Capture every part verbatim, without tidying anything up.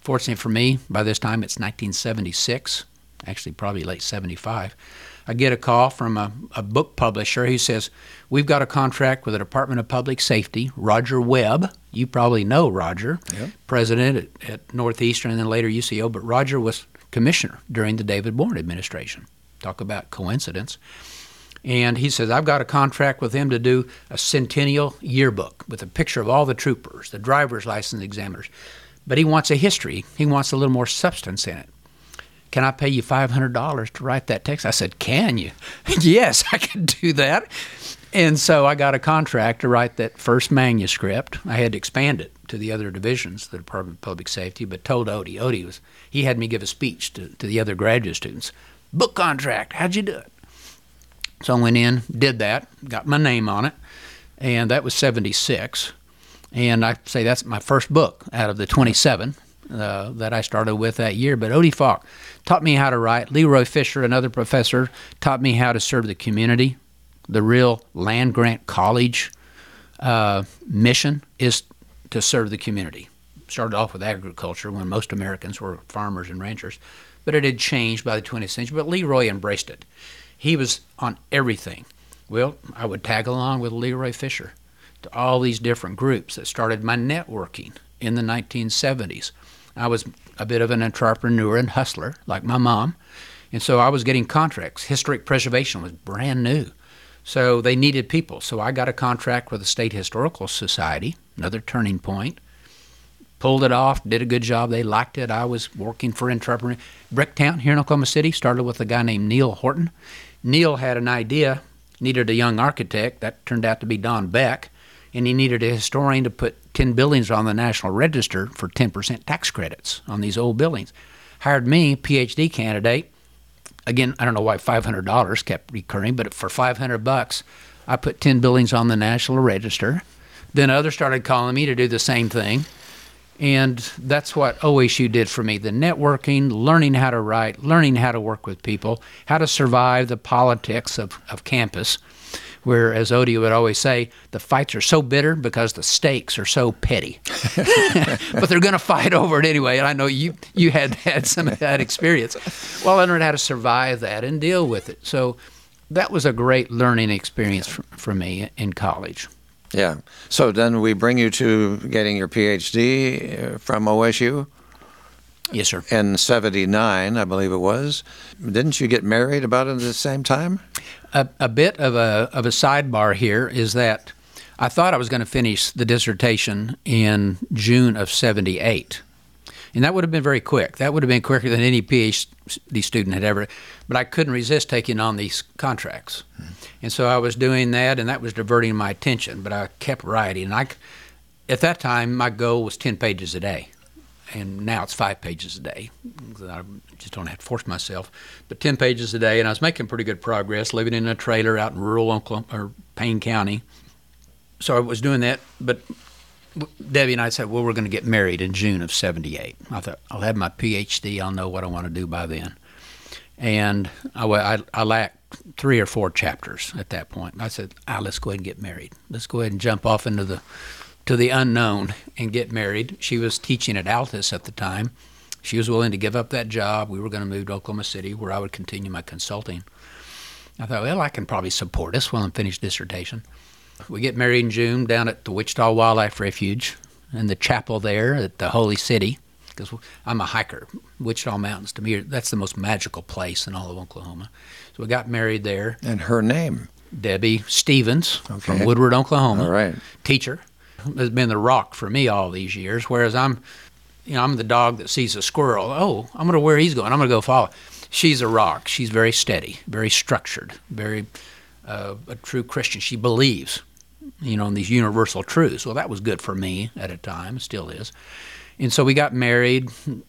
Fortunately for me, by this time it's nineteen seventy-six, actually probably late seventy-five. I get a call from a, a book publisher who says, we've got a contract with the Department of Public Safety, Roger Webb. You probably know Roger, yep. president at, at Northeastern and then later U C O, but Roger was commissioner during the David Bourne administration. Talk about coincidence. And he says, I've got a contract with him to do a centennial yearbook with a picture of all the troopers, the driver's license examiners. But he wants a history. He wants a little more substance in it. Can I pay you five hundred dollars to write that text? I said, can you? Yes, I can do that. And so I got a contract to write that first manuscript. I had to expand it to the other divisions, the Department of Public Safety, but told Odie. Odie was, he had me give a speech to, to the other graduate students. Book contract, how'd you do it? So I went in, did that, got my name on it, and that was seventy-six. And I say that's my first book out of the twenty-seven uh, that I started with that year. But Odie Falk taught me how to write. Leroy Fisher, another professor, taught me how to serve the community. The real land-grant college uh, mission is to serve the community. Started off with agriculture when most Americans were farmers and ranchers, but it had changed by the twentieth century. But Leroy embraced it. He was on everything. Well, I would tag along with Leroy Fisher to all these different groups that started my networking in the nineteen seventies. I was a bit of an entrepreneur and hustler, like my mom, and so I was getting contracts. Historic preservation was brand new, so they needed people. So I got a contract with the State Historical Society, another turning point. Pulled it off, did a good job. They liked it. I was working for entrepreneur. Bricktown here in Oklahoma City started with a guy named Neil Horton. Neil had an idea, needed a young architect. That turned out to be Don Beck. And he needed a historian to put ten buildings on the National Register for ten percent tax credits on these old buildings. Hired me, P H D candidate. Again, I don't know why five hundred dollars kept recurring, but for five hundred bucks, I put ten buildings on the National Register. Then others started calling me to do the same thing. And that's what O S U did for me, the networking, learning how to write, learning how to work with people, how to survive the politics of, of campus, where, as Odie would always say, the fights are so bitter because the stakes are so petty. But they're going to fight over it anyway, and I know you, you had had some of that experience. Well, I learned how to survive that and deal with it. So that was a great learning experience for, for me in college. Yeah. So then we bring you to getting your P H D from O S U? Yes, sir. In seventy-nine, I believe it was. Didn't you get married about at the same time? A, a bit of a of a sidebar here is that I thought I was going to finish the dissertation in June of seventy-eight. And that would have been very quick. That would have been quicker than any P H D student had ever. But I couldn't resist taking on these contracts. Mm-hmm. And so I was doing that, and that was diverting my attention. But I kept writing. And I, at that time, my goal was ten pages a day. And now it's five pages a day. I just don't have to force myself. But ten pages a day, and I was making pretty good progress, living in a trailer out in rural Oklahoma, or Payne County. So I was doing that, but Debbie and I said, well, we're going to get married in June of seventy-eight. I thought, I'll have my P H D. I'll know what I want to do by then. And I, I, I lacked three or four chapters at that point. I said, ah, let's go ahead and get married. Let's go ahead and jump off into the to the unknown and get married. She was teaching at Altus at the time. She was willing to give up that job. We were going to move to Oklahoma City where I would continue my consulting. I thought, well, I can probably support us while I'm finished dissertation. We get married in June down at the Wichita Wildlife Refuge in the chapel there at the Holy City, because I'm a hiker. Wichita Mountains, to me, that's the most magical place in all of Oklahoma. So we got married there. And her name? Debbie Stevens, okay. From Woodward, Oklahoma. All right. Teacher. Has been the rock for me all these years, whereas I'm, you know, I'm the dog that sees a squirrel. Oh, I'm going to where he's going. I'm going to go follow. She's a rock. She's very steady, very structured, very uh, a true Christian. She believes, you know, in these universal truths. Well, that was good for me at a time, still is. And so we got married,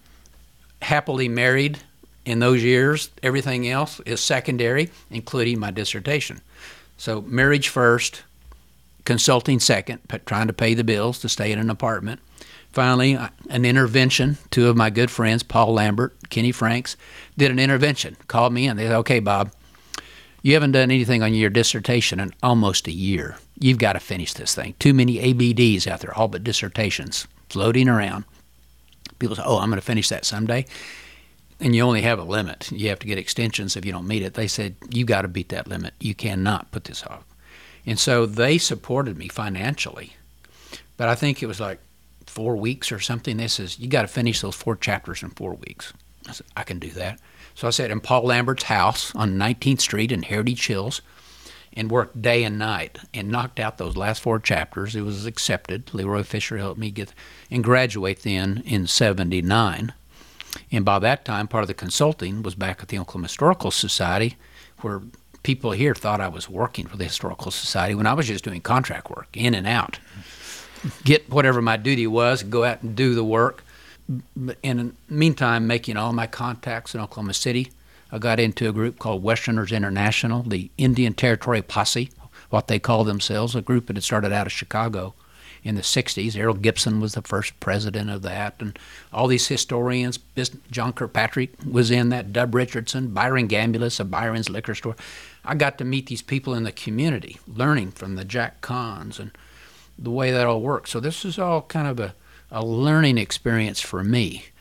happily married in those years. Everything else is secondary, including my dissertation. So marriage first, consulting second, trying to pay the bills to stay in an apartment. Finally, an intervention. Two of my good friends, Paul Lambert, Kenny Franks, did an intervention, called me in. They said, okay, Bob, you haven't done anything on your dissertation in almost a year. You've got to finish this thing. Too many A B Ds out there, all but dissertations, floating around. People say, oh, I'm going to finish that someday. And you only have a limit. You have to get extensions if you don't meet it. They said, you got to beat that limit. You cannot put this off. And so they supported me financially. But I think it was like four weeks or something. They says, you got to finish those four chapters in four weeks. I said, I can do that. So I sat in Paul Lambert's house on nineteenth Street in Heritage Hills and worked day and night and knocked out those last four chapters. It was accepted. Leroy Fisher helped me get and graduate then in seventy-nine. And by that time, part of the consulting was back at the Oklahoma Historical Society, where people here thought I was working for the Historical Society when I was just doing contract work, in and out. Get whatever my duty was, go out and do the work. In the meantime, making all my contacts in Oklahoma City. I got into a group called Westerners International, the Indian Territory Posse, what they call themselves, a group that had started out of Chicago in the sixties. Errol Gibson was the first president of that, and all these historians. John Kirkpatrick was in that, Dub Richardson, Byron Gambulus of Byron's Liquor Store. I got to meet these people in the community, learning from the Jack Cons and the way that all works. So this is all kind of a, a learning experience for me.